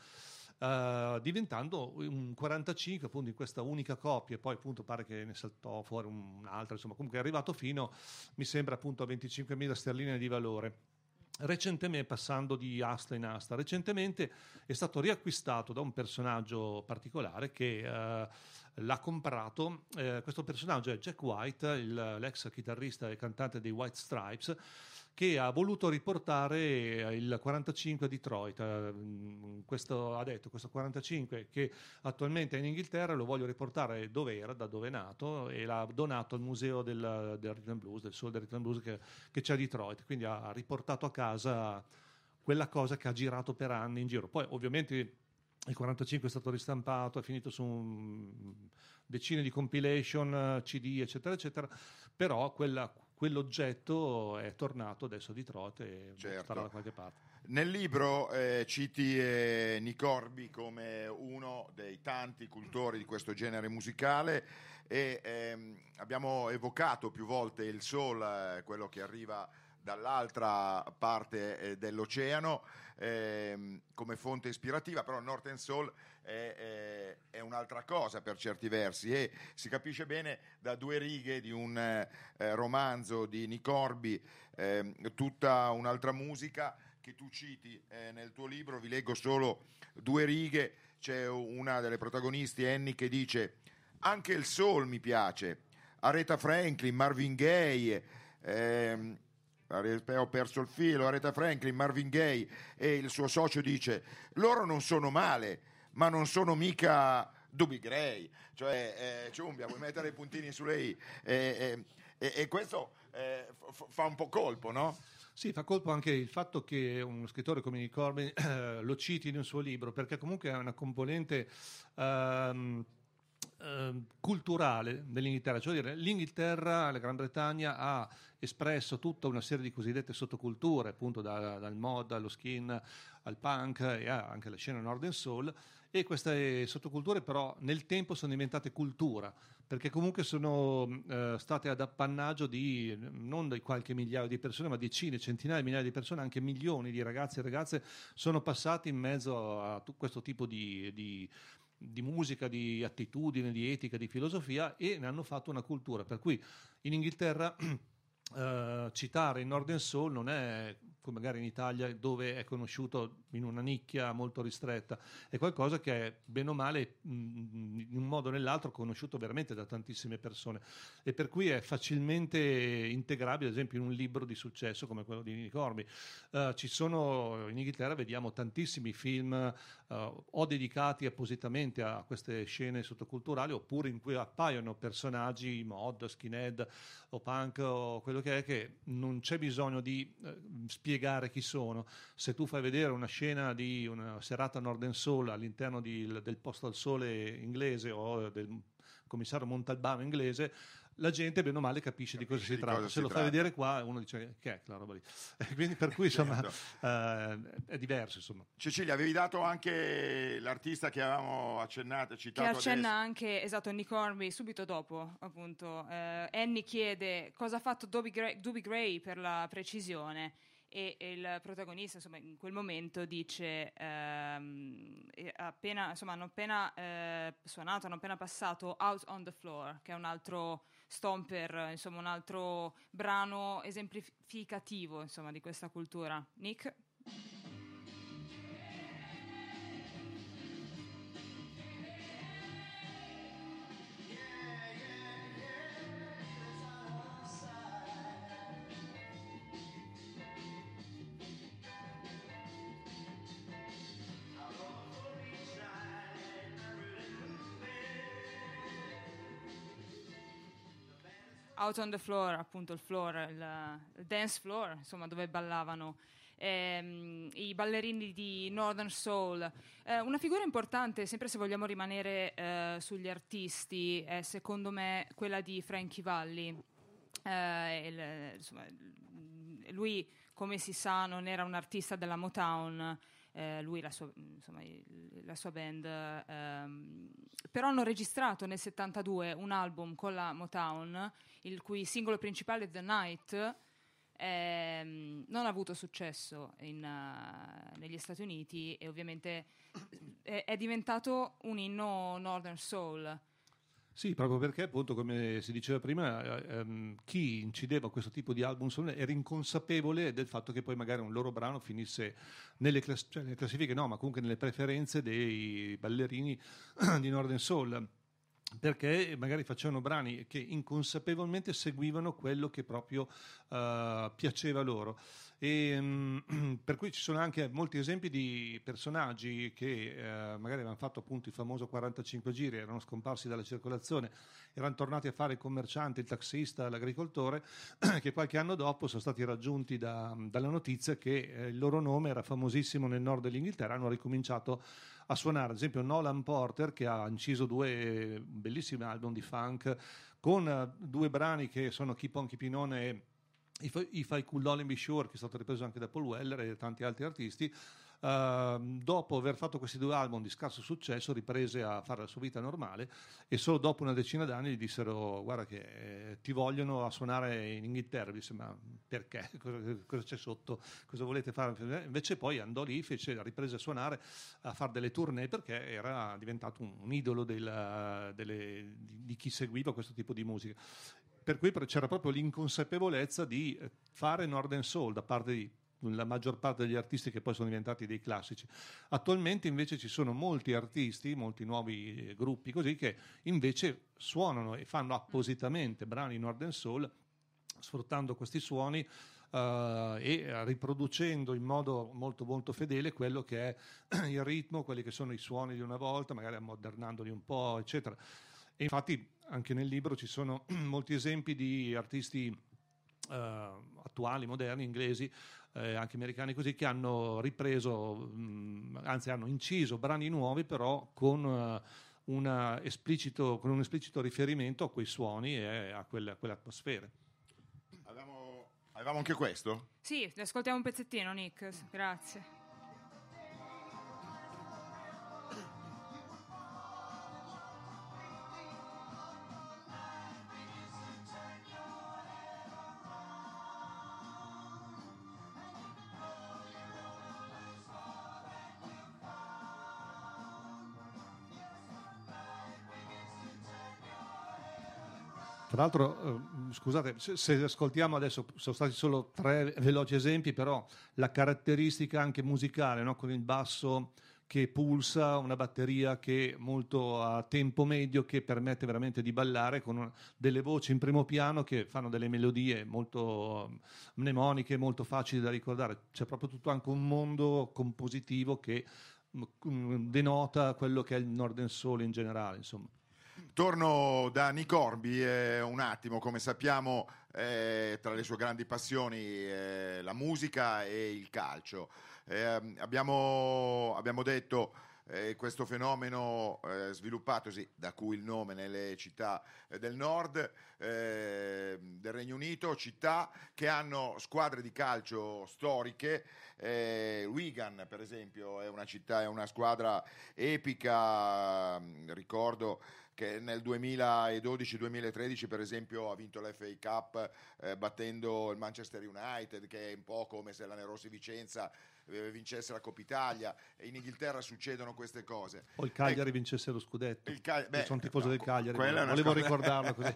eh, diventando un quarantacinque appunto in questa unica coppia. Poi appunto pare che ne saltò fuori un'altra, insomma comunque è arrivato fino, mi sembra, appunto a venticinquemila sterline di valore. Recentemente, passando di asta in asta, recentemente è stato riacquistato da un personaggio particolare che eh, l'ha comprato. Eh, questo personaggio è Jack White, il, l'ex chitarrista e cantante dei White Stripes, che ha voluto riportare il quarantacinque a Detroit. Eh, questo ha detto, questo quarantacinque che attualmente è in Inghilterra, lo voglio riportare dove era, da dove è nato, e l'ha donato al museo del, del Rhythm and Blues, del Soul del Rhythm and Blues che, che c'è a Detroit. Quindi ha riportato a casa quella cosa che ha girato per anni in giro. Poi ovviamente il quarantacinque è stato ristampato, è finito su un, decine di compilation, C D, eccetera, eccetera, però quella, quell'oggetto è tornato adesso a Detroit e Certo. starà da qualche parte. Nel libro eh, citi eh, Nick Horby come uno dei tanti cultori di questo genere musicale e ehm, abbiamo evocato più volte il soul, eh, quello che arriva dall'altra parte eh, dell'oceano ehm, come fonte ispirativa, però Northern Soul è, è, è un'altra cosa per certi versi, e si capisce bene da due righe di un eh, romanzo di Nick Hornby, eh, tutta un'altra musica che tu citi eh, nel tuo libro. Vi leggo solo due righe. C'è una delle protagonisti, Annie, che dice: anche il soul mi piace, Aretha Franklin, Marvin Gaye, ehm, ho perso il filo, Aretha Franklin, Marvin Gaye, e il suo socio dice: loro non sono male, ma non sono mica Dobie Gray. Cioè, eh, Ciumbia, vuoi mettere i puntini sulle i? Eh, eh, e questo eh, f- fa un po' colpo, no? Sì, fa colpo anche il fatto che uno scrittore come Nick Hornby eh, lo citi in un suo libro, perché comunque è una componente ehm, ehm, culturale dell'Inghilterra. Cioè dire, l'Inghilterra, la Gran Bretagna, ha espresso tutta una serie di cosiddette sottoculture, appunto da- dal mod allo skin al punk, e ha anche la scena Northern Soul, e queste sottoculture però nel tempo sono diventate cultura, perché comunque sono eh, state ad appannaggio di non di qualche migliaio di persone, ma decine, centinaia di migliaia di persone, anche milioni di ragazzi e ragazze sono passati in mezzo a tu- questo tipo di, di, di musica, di attitudine, di etica, di filosofia, e ne hanno fatto una cultura. Per cui in Inghilterra eh, citare il Northern Soul non è come magari in Italia, dove è conosciuto in una nicchia molto ristretta, è qualcosa che è bene o male mh, in un modo o nell'altro conosciuto veramente da tantissime persone, e per cui è facilmente integrabile ad esempio in un libro di successo come quello di Nick Hornby. Uh, ci sono in Inghilterra, vediamo tantissimi film uh, o dedicati appositamente a queste scene sottoculturali, oppure in cui appaiono personaggi mod, skinhead o punk o quello che è, che non c'è bisogno di uh, spiegare chi sono. Se tu fai vedere una scena di una serata Northern Soul all'interno di, del Posto al Sole inglese o del commissario Montalbano inglese, la gente bene o male capisce, capisce di cosa si di tratta. cosa Se si lo tratta. fai vedere qua, uno dice che è quella roba lì. Quindi per cui insomma Certo. eh, è diverso, insomma. Cecilia, avevi dato anche l'artista che avevamo accennato, Che citato accenna adesso. anche, esatto, Nick Hornby subito dopo, appunto. Eh, Annie chiede cosa ha fatto Dobie Gray, Dobie Gray per la precisione, e il protagonista, insomma, in quel momento dice ehm, eh, appena, insomma, hanno appena eh, suonato, hanno appena passato Out on the Floor, che è un altro stomper, insomma, un altro brano esemplificativo, insomma, di questa cultura. Nick? Out on the Floor, appunto il floor, il, il dance floor, insomma, dove ballavano ehm, i ballerini di Northern Soul. Eh, una figura importante, sempre se vogliamo rimanere eh, sugli artisti, è secondo me quella di Frankie Valli. Eh, il, insomma, lui, come si sa, non era un artista della Motown. Eh, lui e la sua, insomma, il, la sua band, ehm, però hanno registrato nel settantadue un album con la Motown, il cui singolo principale, The Night, ehm, non ha avuto successo in, uh, negli Stati Uniti, e ovviamente è, è diventato un inno Northern Soul. Sì, proprio perché appunto, come si diceva prima, eh, ehm, chi incideva questo tipo di album solo era inconsapevole del fatto che poi magari un loro brano finisse nelle, class- cioè nelle classifiche, no, ma comunque nelle preferenze dei ballerini di Northern Soul, perché magari facevano brani che inconsapevolmente seguivano quello che proprio uh, piaceva loro. E, um, per cui ci sono anche molti esempi di personaggi che uh, magari avevano fatto appunto il famoso quarantacinque giri, erano scomparsi dalla circolazione, erano tornati a fare il commerciante, il taxista, l'agricoltore, che qualche anno dopo sono stati raggiunti da, dalla notizia che eh, il loro nome era famosissimo nel nord dell'Inghilterra, hanno ricominciato a suonare. Ad esempio Nolan Porter, che ha inciso due bellissimi album di funk con uh, due brani che sono Keep On Keeping On e If I, If I Could Only Be Sure, che è stato ripreso anche da Paul Weller e tanti altri artisti, Uh, dopo aver fatto questi due album di scarso successo riprese a fare la sua vita normale e solo dopo una decina d'anni gli dissero guarda che eh, ti vogliono a suonare in Inghilterra. Disse ma perché? Cosa, cosa c'è sotto? Cosa volete fare? Invece poi andò lì, fece, riprese a suonare, a fare delle tournée perché era diventato un, un idolo del, delle, di, di chi seguiva questo tipo di musica. Per cui c'era proprio l'inconsapevolezza di fare Northern Soul da parte di la maggior parte degli artisti che poi sono diventati dei classici. Attualmente invece ci sono molti artisti, molti nuovi gruppi così che invece suonano e fanno appositamente brani Northern Soul sfruttando questi suoni uh, e riproducendo in modo molto molto fedele quello che è il ritmo, quelli che sono i suoni di una volta, magari ammodernandoli un po', eccetera. E infatti anche nel libro ci sono molti esempi di artisti uh, attuali, moderni, inglesi, Eh, anche americani così, che hanno ripreso, mh, anzi hanno inciso brani nuovi però con, uh, una esplicito, con un esplicito riferimento a quei suoni e a quelle, a quelle atmosfere. Avevamo, avevamo anche questo? Sì, ascoltiamo un pezzettino, Nick, grazie. Tra l'altro, eh, scusate, se, se ascoltiamo adesso, sono stati solo tre veloci esempi, però la caratteristica anche musicale, no? Con il basso che pulsa, una batteria che molto a tempo medio, che permette veramente di ballare, con una, delle voci in primo piano che fanno delle melodie molto mnemoniche, molto facili da ricordare. C'è proprio tutto anche un mondo compositivo che mh, denota quello che è il Northern Soul in generale, insomma. Torno da Nick Hornby eh, un attimo. Come sappiamo, eh, tra le sue grandi passioni eh, la musica e il calcio. Eh, abbiamo, abbiamo detto eh, questo fenomeno eh, sviluppatosi, da cui il nome, nelle città eh, del nord eh, del Regno Unito, città che hanno squadre di calcio storiche. eh, Wigan per esempio è una città, è una squadra epica. Ricordo che nel duemiladodici duemilatredici per esempio ha vinto l'F A Cup eh, battendo il Manchester United, che è un po' come se la Nerossi Vicenza eh, vincesse la Coppa Italia. E in Inghilterra succedono queste cose. O il Cagliari Ecco, vincesse lo scudetto. il Cagli- beh, Io sono tifoso no, del Cagliari, quella è una volevo squadra- ricordarlo così.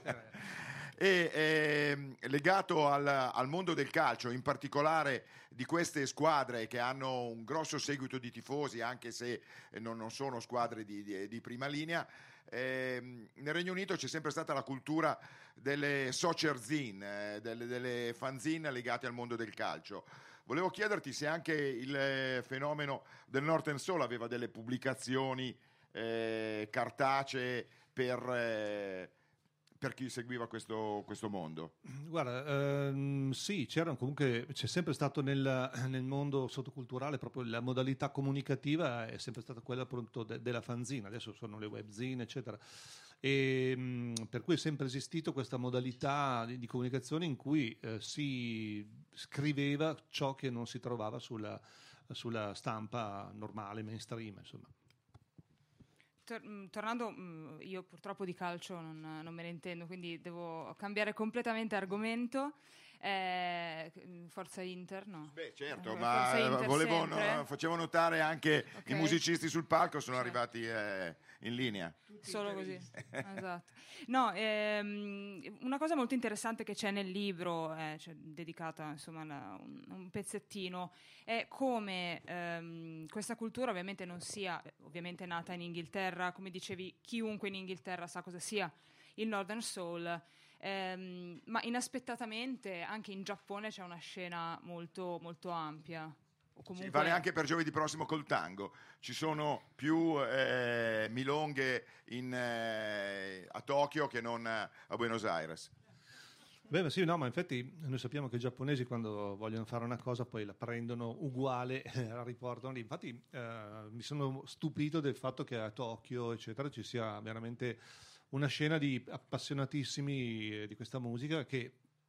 E ehm, legato al, al mondo del calcio, in particolare di queste squadre che hanno un grosso seguito di tifosi, anche se non, non sono squadre di, di, di prima linea, ehm, nel Regno Unito c'è sempre stata la cultura delle soccer zine, eh, delle, delle fanzine legate al mondo del calcio. Volevo chiederti se anche il eh, fenomeno del Northern Soul aveva delle pubblicazioni eh, cartacee per... Eh, per chi seguiva questo, questo mondo. Guarda, ehm, sì, c'era comunque, c'è sempre stato nel, nel mondo sottoculturale proprio la modalità comunicativa è sempre stata quella appunto de, della fanzina, adesso sono le webzine, eccetera. E, mh, per cui è sempre esistito questa modalità di, di comunicazione in cui eh, si scriveva ciò che non si trovava sulla, sulla stampa normale, mainstream, insomma. Tor- tornando, mh, io purtroppo di calcio non, non me ne intendo, quindi devo cambiare completamente argomento. Eh, Forza Inter, no? Beh, certo, Eh, ma Forza Inter volevo, sempre. no, facevo notare anche Ok. i musicisti sul palco sono Sì. arrivati eh, in linea. Solo così, esatto. No, ehm, una cosa molto interessante che c'è nel libro, eh, cioè, dedicata insomma a un, un pezzettino, è come ehm, questa cultura ovviamente non sia ovviamente nata in Inghilterra, come dicevi, chiunque in Inghilterra sa cosa sia il Northern Soul, ehm, ma inaspettatamente anche in Giappone c'è una scena molto, molto ampia. O Sì, comunque... vale anche per giovedì prossimo col tango. Ci sono più eh, milonghe in, eh, a Tokyo che non a Buenos Aires. Beh, ma sì, no, ma infatti noi sappiamo che i giapponesi quando vogliono fare una cosa poi la prendono uguale, la riportano lì. Infatti eh, mi sono stupito del fatto che a Tokyo, eccetera, ci sia veramente una scena di appassionatissimi di questa musica che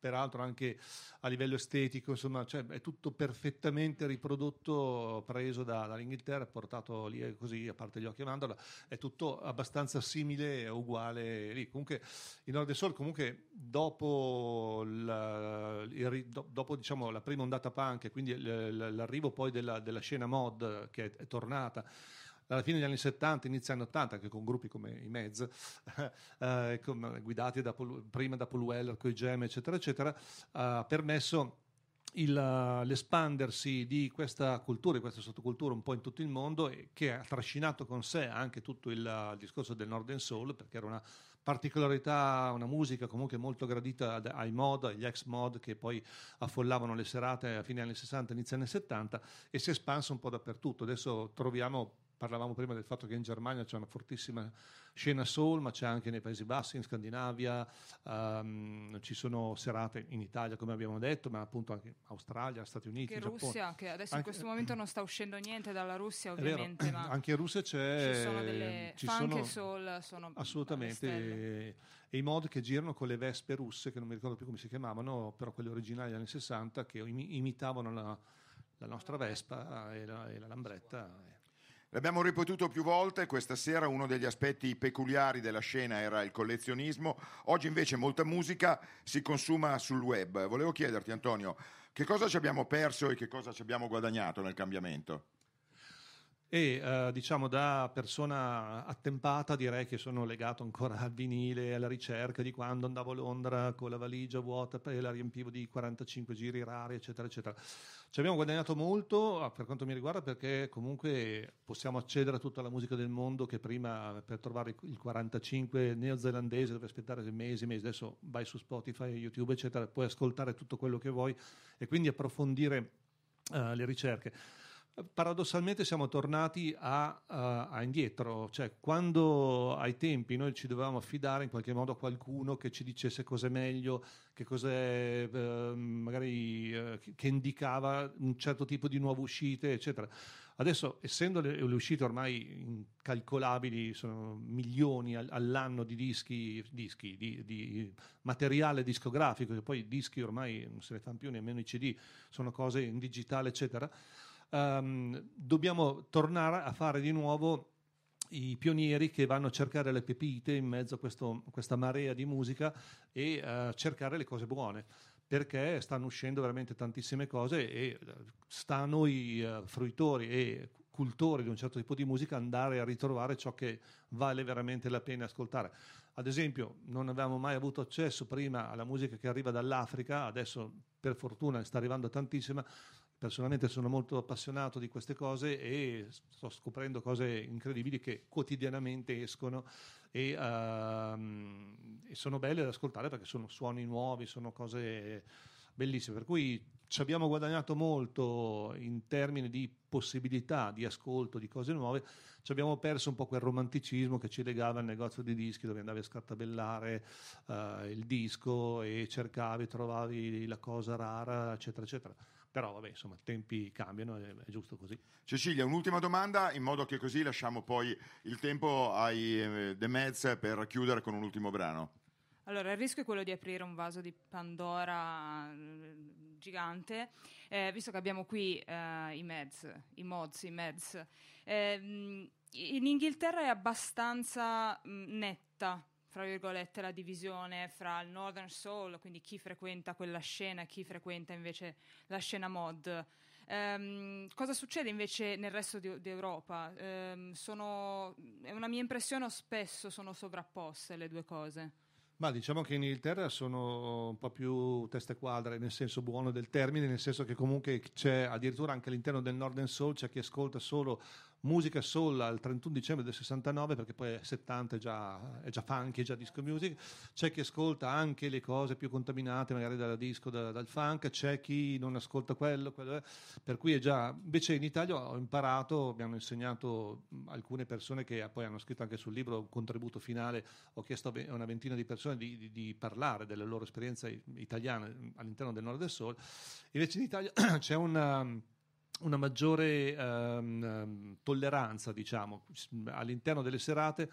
peraltro anche a livello estetico, insomma, cioè è tutto perfettamente riprodotto, preso da, dall'Inghilterra, portato lì e così, a parte gli occhi a mandorla, è tutto abbastanza simile, uguale lì. Comunque il Nord del Soul, comunque dopo, la, il, ri- do- dopo diciamo, la prima ondata punk, e quindi l- l- l'arrivo poi della, della scena mod che è, è tornata alla fine degli anni settanta, inizio anni ottanta, anche con gruppi come i Mez, eh, com- guidati da Paul, prima da Paul Weller, coi Jam, eccetera, eccetera, ha permesso il, l'espandersi di questa cultura, di questa sottocultura un po' in tutto il mondo, e che ha trascinato con sé anche tutto il, il discorso del Northern Soul, perché era una particolarità, una musica comunque molto gradita ad- ai mod, agli ex mod che poi affollavano le serate a fine anni sessanta, inizio anni settanta, e si è espanso un po' dappertutto. Adesso troviamo, parlavamo prima del fatto che in Germania c'è una fortissima scena soul, ma c'è anche nei Paesi Bassi, in Scandinavia, um, ci sono serate in Italia, come abbiamo detto, ma appunto anche in Australia, Stati Uniti, Anche Giappone. Russia, che adesso Anche- in questo momento non sta uscendo niente dalla Russia, È vero, ovviamente, ma anche in Russia c'è, ci sono delle ci funk sono- e soul, sono assolutamente, alle stelle. e, e i mod che girano con le vespe russe, che non mi ricordo più come si chiamavano, però quelle originali degli anni sessanta, che imi- imitavano la, la nostra vespa e la, e la lambretta. L'abbiamo ripetuto più volte, questa sera uno degli aspetti peculiari della scena era il collezionismo, oggi invece molta musica si consuma sul web. Volevo chiederti, Antonio, che cosa ci abbiamo perso e che cosa ci abbiamo guadagnato nel cambiamento? E eh, diciamo, da persona attempata direi che sono legato ancora al vinile, alla ricerca di quando andavo a Londra con la valigia vuota e la riempivo di quarantacinque giri rari, eccetera, eccetera. Ci abbiamo guadagnato molto, per quanto mi riguarda, perché comunque possiamo accedere a tutta la musica del mondo, che prima per trovare il quarantacinque neozelandese dovevi aspettare mesi e mesi. Adesso vai su Spotify, YouTube, eccetera, puoi ascoltare tutto quello che vuoi e quindi approfondire uh, le ricerche. Paradossalmente siamo tornati a, a, a indietro, cioè quando ai tempi noi ci dovevamo affidare in qualche modo a qualcuno che ci dicesse cos'è meglio, che cos'è eh, magari eh, che indicava un certo tipo di nuove uscite, eccetera. Adesso, essendo le, le uscite ormai incalcolabili, sono milioni all, all'anno di dischi, dischi di, di materiale discografico, che poi i dischi ormai non se ne fanno più nemmeno i C D, sono cose in digitale, eccetera. Um, dobbiamo tornare a fare di nuovo i pionieri che vanno a cercare le pepite in mezzo a questo, questa marea di musica e uh, cercare le cose buone, perché stanno uscendo veramente tantissime cose e sta a noi uh, fruitori e cultori di un certo tipo di musica andare a ritrovare ciò che vale veramente la pena ascoltare. Ad esempio, non avevamo mai avuto accesso prima alla musica che arriva dall'Africa, adesso per fortuna sta arrivando tantissima. Personalmente sono molto appassionato di queste cose e sto scoprendo cose incredibili che quotidianamente escono e, uh, e sono belle da ascoltare perché sono suoni nuovi, sono cose bellissime. Per cui ci abbiamo guadagnato molto in termini di possibilità di ascolto di cose nuove. Ci abbiamo perso un po' quel romanticismo che ci legava al negozio di dischi, dove andavi a scartabellare uh, il disco e cercavi, trovavi la cosa rara, eccetera, eccetera. Però vabbè, insomma, i tempi cambiano, è, è giusto così. Cecilia, un'ultima domanda, in modo che così lasciamo poi il tempo ai eh, The Mez per chiudere con un ultimo brano. Allora, il rischio è quello di aprire un vaso di Pandora eh, gigante, eh, visto che abbiamo qui eh, i Mez, i Mods, i Mez. Eh, in Inghilterra è abbastanza mh, netta, fra virgolette, la divisione fra il Northern Soul, quindi chi frequenta quella scena e chi frequenta invece la scena mod. Um, cosa succede invece nel resto di, di Europa? Um, sono, è una mia impressione, o spesso sono sovrapposte le due cose? Ma diciamo che in Inghilterra sono un po' più teste quadre, nel senso buono del termine, nel senso che comunque c'è addirittura anche all'interno del Northern Soul c'è chi ascolta solo musica soul al trentuno dicembre del sessantanove, perché poi è settanta, è già, è già funky, è già disco music. C'è chi ascolta anche le cose più contaminate magari dal disco, da, dal funk, c'è chi non ascolta quello, quello è. Per cui è già, invece in Italia ho imparato, mi hanno insegnato alcune persone che poi hanno scritto anche sul libro un contributo finale, ho chiesto a una ventina di persone di, di, di parlare della loro esperienza italiana all'interno del Nord del Soul. Invece in Italia c'è una una maggiore um, tolleranza, diciamo, all'interno delle serate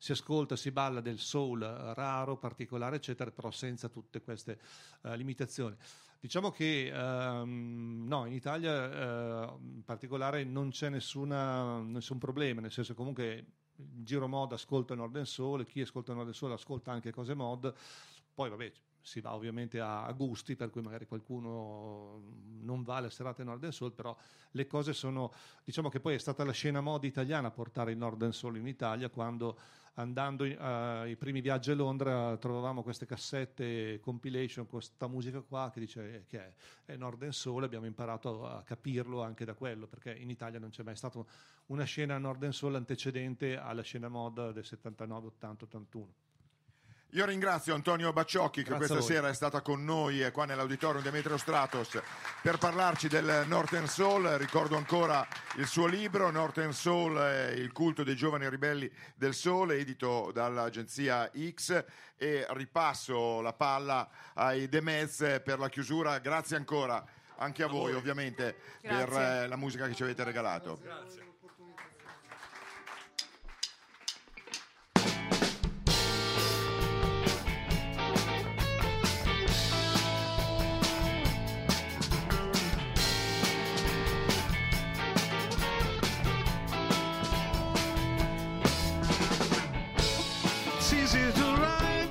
si ascolta, si balla del soul raro, particolare, eccetera, però senza tutte queste uh, limitazioni. Diciamo che um, no, in Italia uh, in particolare non c'è nessuna, nessun problema, nel senso che comunque in giro mod ascolta Nord and Soul, chi ascolta Nord and Soul ascolta anche cose mod, poi vabbè si va ovviamente a, a gusti, per cui magari qualcuno non va alle serate Nord and Soul, però le cose sono, diciamo che poi è stata la scena mod italiana a portare il Nord and Soul in Italia, quando andando ai uh, primi viaggi a Londra trovavamo queste cassette compilation, questa musica qua che dice eh, che è, è Nord and Soul, abbiamo imparato a capirlo anche da quello, perché in Italia non c'è mai stata una scena Nord and Soul antecedente alla scena mod del settantanove, ottanta, ottantuno. Io ringrazio Antonio Bacciocchi che Grazie questa sera è stata con noi qua nell'auditorium Demetrio Stratos per parlarci del North and Soul. Ricordo ancora il suo libro North and Soul, il culto dei giovani ribelli del sole, edito dall'agenzia X, e ripasso la palla ai The Mez per la chiusura. Grazie ancora anche a voi ovviamente Grazie. per eh, la musica che ci avete regalato. Grazie. It's easy to write.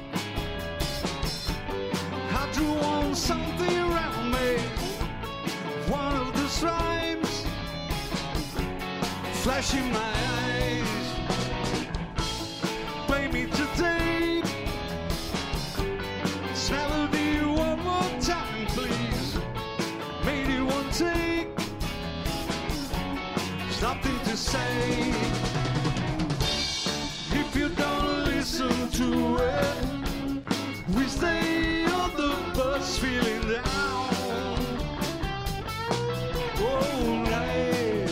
I drew on something around me. One of the stripes flashing my eyes. Play me today. This melody one more time, please. Made it one take. There's nothing to say. If you don't listen to it, we stay on the bus feeling down all night.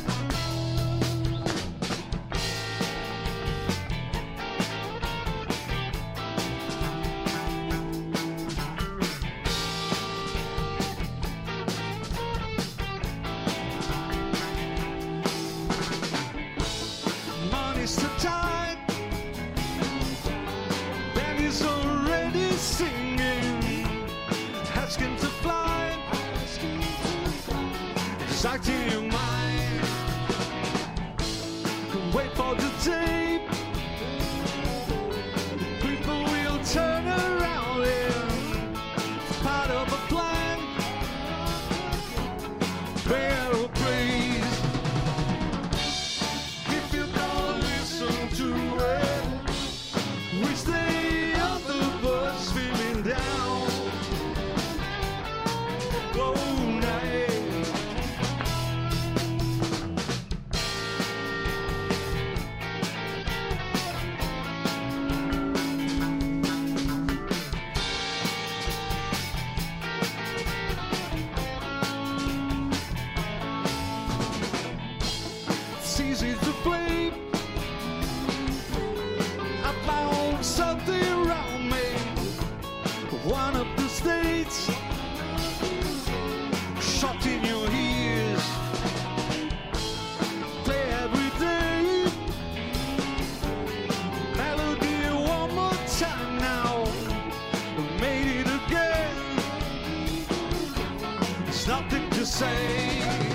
Money's too tight. Is already singing, asking to fly, exciting your mind. Can wait for the day people will turn around in part of a plan. Prayer or praise. If you don't listen to it, we stay feeling down all night. It's easy to play. I found something around me. One of the states shot in your ears. Play every day. Melody one more time now. Made it again. There's nothing to say.